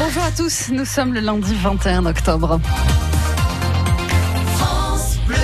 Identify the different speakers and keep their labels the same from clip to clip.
Speaker 1: Bonjour à tous, nous sommes le lundi 21 octobre.
Speaker 2: France Bleu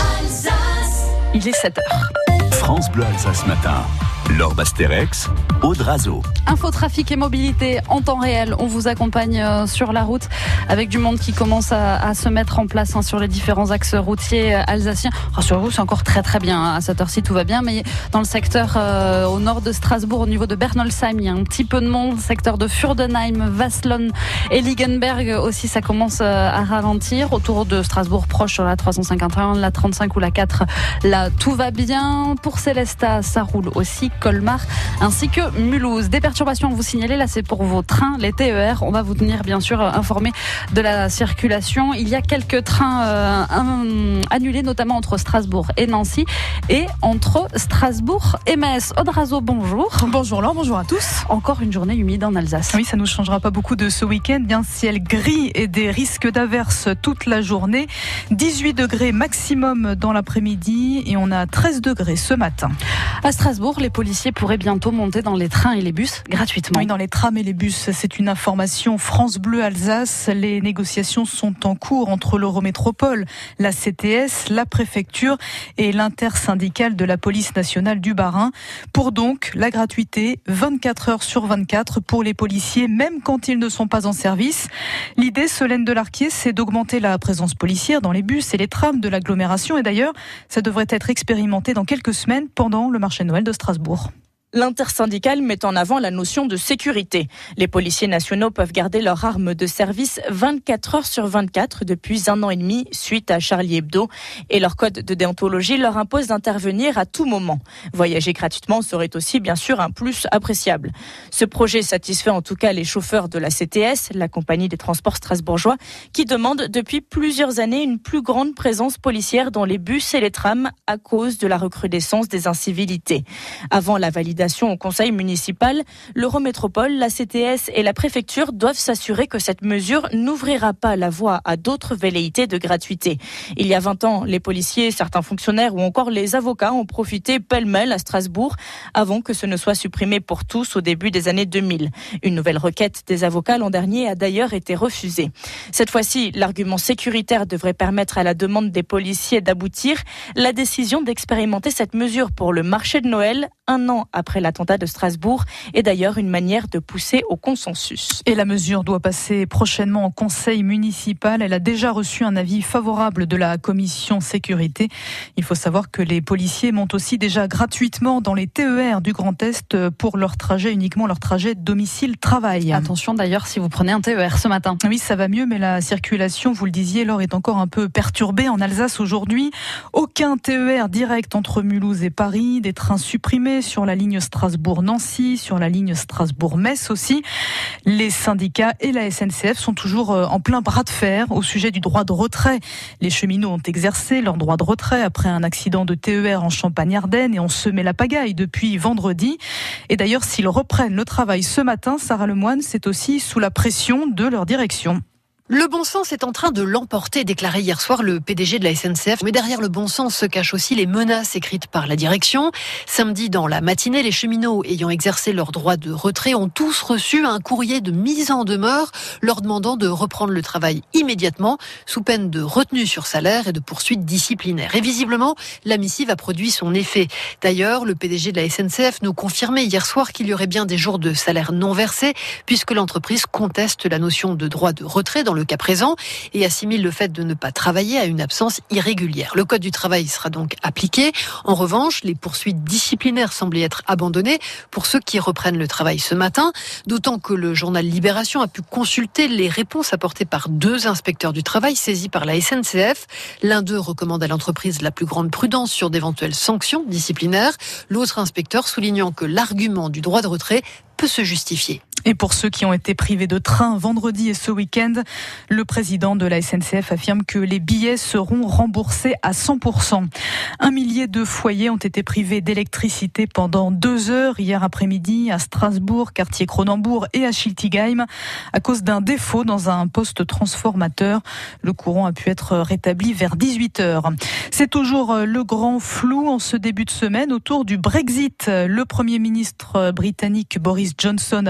Speaker 2: Alsace.
Speaker 1: Il est 7h.
Speaker 3: France Bleu Alsace matin. Laure Bastérix, Aude Razo.
Speaker 1: Info, trafic et mobilité en temps réel. On vous accompagne sur la route avec du monde qui commence à se mettre en place sur les différents axes routiers alsaciens. Rassurez-vous, c'est encore très très bien. À cette heure-ci, tout va bien. Mais dans le secteur au nord de Strasbourg, au niveau de Bernolsheim, il y a un petit peu de monde. Secteur de Furdenheim, Waslon et Liegenberg aussi, ça commence à ralentir. Autour de Strasbourg, proche sur la 351, la 35 ou la 4, là, tout va bien. Pour Célestat, ça roule aussi. Colmar ainsi que Mulhouse. Des perturbations à vous signaler, là c'est pour vos trains, les TER. On va vous tenir bien sûr informé de la circulation. Il y a quelques trains annulés, notamment entre Strasbourg et Nancy et entre Strasbourg et Metz. Aude Razo, bonjour.
Speaker 4: Bonjour Laure, bonjour à tous.
Speaker 1: Encore une journée humide en Alsace.
Speaker 4: Oui, ça ne nous changera pas beaucoup de ce week-end. Bien ciel gris et des risques d'averses toute la journée. 18 degrés maximum dans l'après-midi et on a 13 degrés ce matin.
Speaker 1: À Strasbourg, les policiers pourraient bientôt monter dans les trains et les bus gratuitement.
Speaker 4: Oui, dans les trams et les bus, c'est une information France Bleu Alsace. Les négociations sont en cours entre l'Eurométropole, la CTS, la préfecture et l'intersyndicale de la police nationale du Bas-Rhin pour donc la gratuité 24 heures sur 24 pour les policiers, même quand ils ne sont pas en service. L'idée, Solène Delarquier, c'est d'augmenter la présence policière dans les bus et les trams de l'agglomération. Et d'ailleurs, ça devrait être expérimenté dans quelques semaines pendant le marché de Noël de Strasbourg.
Speaker 5: L'intersyndicale met en avant la notion de sécurité. Les policiers nationaux peuvent garder leur arme de service 24 heures sur 24 depuis 1 an et demi suite à Charlie Hebdo. Et leur code de déontologie leur impose d'intervenir à tout moment. Voyager gratuitement serait aussi bien sûr un plus appréciable. Ce projet satisfait en tout cas les chauffeurs de la CTS, la compagnie des transports strasbourgeois, qui demandent depuis plusieurs années une plus grande présence policière dans les bus et les trams à cause de la recrudescence des incivilités. Avant la validation au conseil municipal, l'Eurométropole, la CTS et la préfecture doivent s'assurer que cette mesure n'ouvrira pas la voie à d'autres velléités de gratuité. Il y a 20 ans, les policiers, certains fonctionnaires ou encore les avocats ont profité pêle-mêle à Strasbourg avant que ce ne soit supprimé pour tous au début des années 2000. Une nouvelle requête des avocats l'an dernier a d'ailleurs été refusée. Cette fois-ci, l'argument sécuritaire devrait permettre à la demande des policiers d'aboutir. La décision d'expérimenter cette mesure pour le marché de Noël, 1 an après l'attentat de Strasbourg, est d'ailleurs une manière de pousser au consensus.
Speaker 4: Et la mesure doit passer prochainement au conseil municipal. Elle a déjà reçu un avis favorable de la commission sécurité. Il faut savoir que les policiers montent aussi déjà gratuitement dans les TER du Grand Est pour leur trajet, uniquement leur trajet domicile-travail.
Speaker 1: Attention d'ailleurs si vous prenez un TER ce matin.
Speaker 4: Oui, ça va mieux, mais la circulation, vous le disiez, Laure, est encore un peu perturbée en Alsace aujourd'hui. Aucun TER direct entre Mulhouse et Paris, des trains supprimés sur la ligne Strasbourg-Nancy, sur la ligne Strasbourg-Metz aussi. Les syndicats et la SNCF sont toujours en plein bras de fer au sujet du droit de retrait. Les cheminots ont exercé leur droit de retrait après un accident de TER en Champagne-Ardenne et ont semé la pagaille depuis vendredi. Et d'ailleurs, s'ils reprennent le travail ce matin, Sarah Lemoine, c'est aussi sous la pression de leur direction.
Speaker 6: Le bon sens est en train de l'emporter, déclarait hier soir le PDG de la SNCF. Mais derrière le bon sens se cachent aussi les menaces écrites par la direction. Samedi, dans la matinée, les cheminots ayant exercé leur droit de retrait ont tous reçu un courrier de mise en demeure leur demandant de reprendre le travail immédiatement, sous peine de retenue sur salaire et de poursuites disciplinaires. Et visiblement, la missive a produit son effet. D'ailleurs, le PDG de la SNCF nous confirmait hier soir qu'il y aurait bien des jours de salaire non versés, puisque l'entreprise conteste la notion de droit de retrait dans le cas présent et assimile le fait de ne pas travailler à une absence irrégulière. Le code du travail sera donc appliqué. En revanche, les poursuites disciplinaires semblent être abandonnées pour ceux qui reprennent le travail ce matin, d'autant que le journal Libération a pu consulter les réponses apportées par 2 inspecteurs du travail saisis par la SNCF. L'un d'eux recommande à l'entreprise la plus grande prudence sur d'éventuelles sanctions disciplinaires. L'autre inspecteur soulignant que l'argument du droit de retrait peut se justifier.
Speaker 4: Et pour ceux qui ont été privés de train vendredi et ce week-end, le président de la SNCF affirme que les billets seront remboursés à 100%. 1 millier de foyers ont été privés d'électricité pendant 2 heures hier après-midi à Strasbourg, quartier Cronenbourg et à Schiltigheim à cause d'un défaut dans un poste transformateur. Le courant a pu être rétabli vers 18h. C'est toujours le grand flou en ce début de semaine autour du Brexit. Le Premier ministre britannique Boris Johnson a beau marteler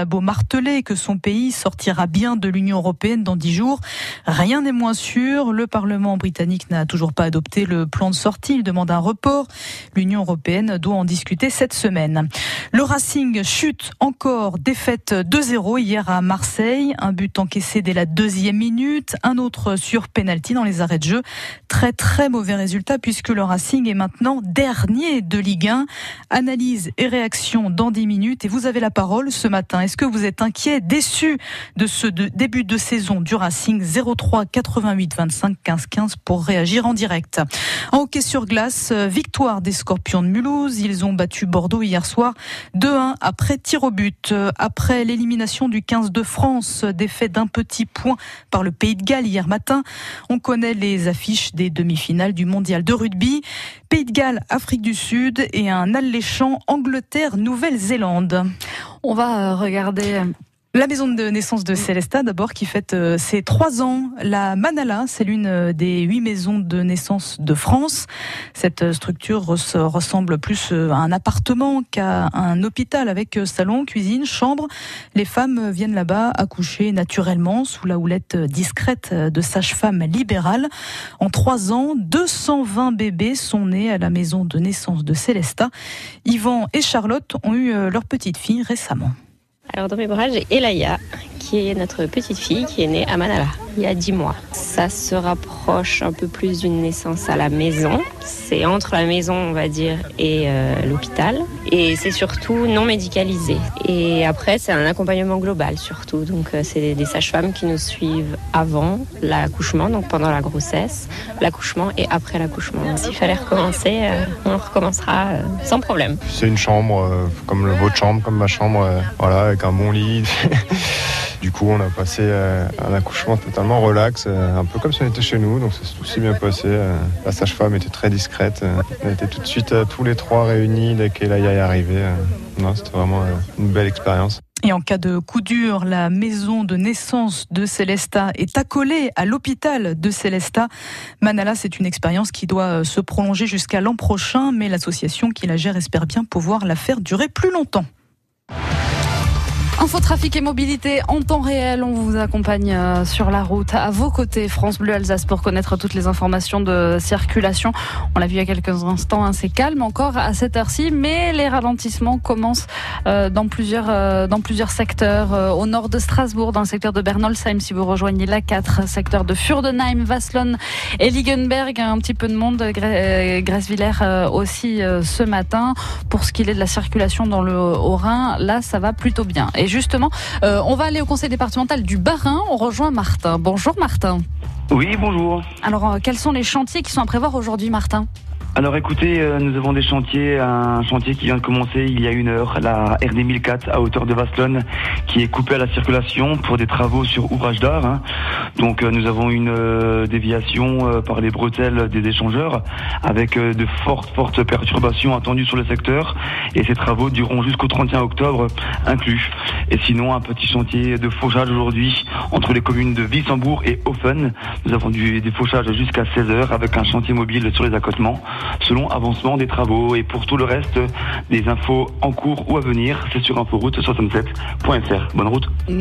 Speaker 4: martelé que son pays sortira bien de l'Union européenne dans 10 jours. Rien n'est moins sûr. Le Parlement britannique n'a toujours pas adopté le plan de sortie. Il demande un report. L'Union européenne doit en discuter cette semaine. Le Racing chute encore. Défaite 2-0 hier à Marseille. Un but encaissé dès la 2e minute. Un autre sur pénalty dans les arrêts de jeu. Très très mauvais résultat puisque le Racing est maintenant dernier de Ligue 1. Analyse et réaction dans 10 minutes. Et vous avez la parole ce matin. Est-ce que vous êtes inquiet, déçu de ce début de saison du Racing? 03 88 25 15 15 pour réagir en direct. En hockey sur glace, victoire des Scorpions de Mulhouse. Ils ont battu Bordeaux hier soir 2-1 après tir au but. Après l'élimination du 15 de France, défaite d'un petit point par le Pays de Galles hier matin. On connaît les affiches des demi-finales du mondial de rugby. Pays de Galles, Afrique du Sud et un alléchant Angleterre, Nouvelle-Zélande.
Speaker 1: On va regarder
Speaker 4: la maison de naissance de Célesta, d'abord, qui fête ses 3 ans. La Manala, c'est l'une des 8 maisons de naissance de France. Cette structure ressemble plus à un appartement qu'à un hôpital avec salon, cuisine, chambre. Les femmes viennent là-bas accoucher naturellement sous la houlette discrète de sages-femmes libérales. En 3 ans, 220 bébés sont nés à la maison de naissance de Célesta. Yvan et Charlotte ont eu leur petite fille récemment.
Speaker 7: Alors dans mes bras, j'ai Elaya, qui est notre petite fille, qui est née à Manala, il y a 10 mois. Ça se rapproche un peu plus d'une naissance à la maison. C'est entre la maison, on va dire, et l'hôpital. Et c'est surtout non médicalisé. Et après, c'est un accompagnement global, surtout. Donc c'est des sages-femmes qui nous suivent avant l'accouchement, donc pendant la grossesse, l'accouchement et après l'accouchement. S'il fallait recommencer, on recommencera sans problème.
Speaker 8: C'est une chambre, comme votre chambre, comme ma chambre, voilà, avec un bon lit. Du coup, on a passé un accouchement totalement relax, un peu comme si on était chez nous, donc ça s'est aussi bien passé. La sage-femme était très discrète. On était tout de suite tous les 3 réunis dès qu'Elaya est arrivée. Non, c'était vraiment une belle expérience.
Speaker 4: Et en cas de coup dur, la maison de naissance de Célesta est accolée à l'hôpital de Célesta. Manala, c'est une expérience qui doit se prolonger jusqu'à l'an prochain, mais l'association qui la gère espère bien pouvoir la faire durer plus longtemps.
Speaker 1: Info trafic et mobilité en temps réel, on vous accompagne sur la route à vos côtés, France Bleu Alsace, pour connaître toutes les informations de circulation. On l'a vu il y a quelques instants, c'est calme encore à cette heure-ci, mais les ralentissements commencent dans plusieurs secteurs. Au nord de Strasbourg, dans le secteur de Bernolsheim, si vous rejoignez l'A4, secteur de Furdenheim, Wasselonne et Liegenberg, un petit peu de monde, Gressvillers aussi ce matin. Pour ce qui est de la circulation dans le Haut-Rhin, là ça va plutôt bien. Et justement, on va aller au conseil départemental du Bas-Rhin. On rejoint Martin. Bonjour Martin.
Speaker 9: Oui, bonjour.
Speaker 1: Alors, quels sont les chantiers qui sont à prévoir aujourd'hui, Martin ?
Speaker 9: Alors écoutez, nous avons des chantiers, un chantier qui vient de commencer il y a 1 heure, la RD 1004 à hauteur de Wasselonne, qui est coupée à la circulation pour des travaux sur ouvrage d'art. Donc nous avons une déviation par les bretelles des échangeurs avec de fortes perturbations attendues sur le secteur, et ces travaux dureront jusqu'au 31 octobre inclus. Et sinon, un petit chantier de fauchage aujourd'hui entre les communes de Wissembourg et Hoffen. Nous avons des fauchages jusqu'à 16h avec un chantier mobile sur les accotements, selon avancement des travaux. Et pour tout le reste, des infos en cours ou à venir, c'est sur inforoute67.fr. Bonne route.